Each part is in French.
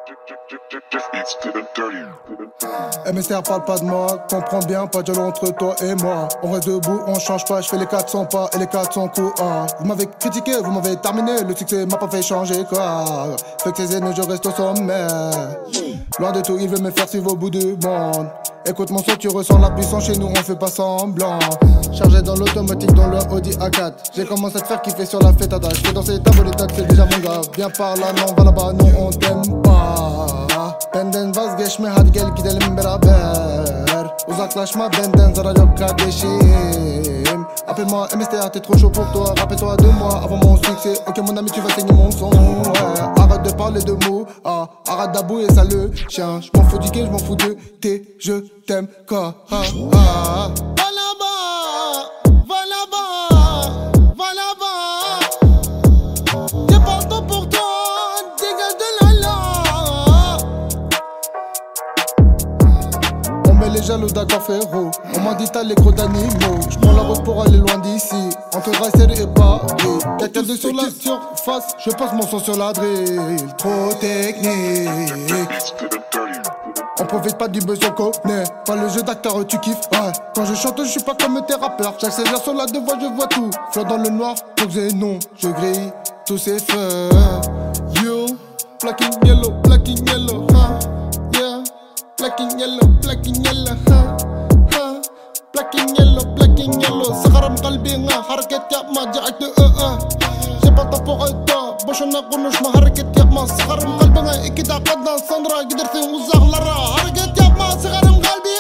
MSR parle pas de moi, comprends bien, pas de dialogue entre toi et moi. On reste debout, on change pas, je fais les 400 pas et les 400 coups. Vous m'avez critiqué, vous m'avez terminé, le succès m'a pas fait changer quoi. Fait que ces ennemis, je reste au sommet. Loin de tout, ils veulent me faire suivre au bout du monde. Écoute mon son, tu ressens la puissance, chez nous on fait pas semblant. Chargé dans l'automatique, dans le Audi A4. J'ai commencé à te faire kiffer sur la fêtada. Je fais danser ta boleta, c'est déjà mon gars. Viens par là, non, va là-bas, non, on t'aime pas. Benden vazgeçme hadi gel gidelim beraber. Uzaklaşma benden zarar yok kardeşim. Appelle-moi MSTA, t'es trop chaud pour toi. Rappelle-toi de moi avant mon succès. Ok mon ami, tu vas saigner mon son, ouais. Arrête de parler de mots, arrête d'abouer ça le chien. J'm'en fous du game, j'm'en fous de tes, je t'aime quoi. Les jaloux d'accord frérot. On m'a dit t'as les gros d'animaux. J'prends la route pour aller loin d'ici. Entre Racer et Paris. Y'a qu'à deux sur la surface. Je passe mon son sur la drill. Trop technique. On profite pas du besoin qu'on connaît. Pas le jeu d'acteur, tu kiffes. Ouais. Quand je chante, je suis pas comme tes rappeurs. J'accélère sur la deux voix, je vois tout. Fleur dans le noir, donc c'est non. Je grille tous ces feux. You, black and yellow, huh? Yeah. Black and yellow, huh? Black and yellow, سخرم قلبي حركة يا ما جعت j'ai pas temps pour toi باش نقولوش ما حركة يا ما سخرم قلبي اكيد عقدنا الصندرة قدرت نوزع لرا حركة يا ما سخرم قلبي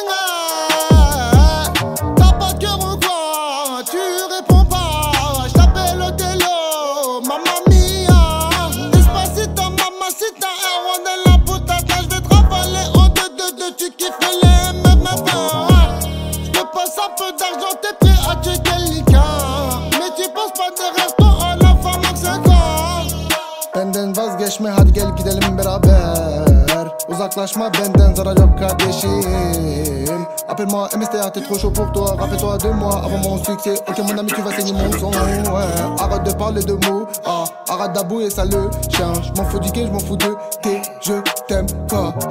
t'as pas de cœur ou quoi tu réponds pas je t'appelle au télo mamma mia despacito mamacita on est la puta je vais te ravaler en deux tu kiffes les mêmes je te passe un peu d'argent t'es prêt à tuer quelqu'un mais tu penses pas derrière toi à la femme que c'est quoi benden vazgeçme hadi gel gidelim beraber uzaklaşma benden zarar yok kardeşim appelle-moi MSTA t'es trop chaud pour toi rappelle-toi de moi avant mon succès ok mon ami tu vas saigner mon son ouais. Arrête de parler de mots arrête d'abouer ça le chien j'm'en fous du game j'm'en fous de tes je t'aime quoi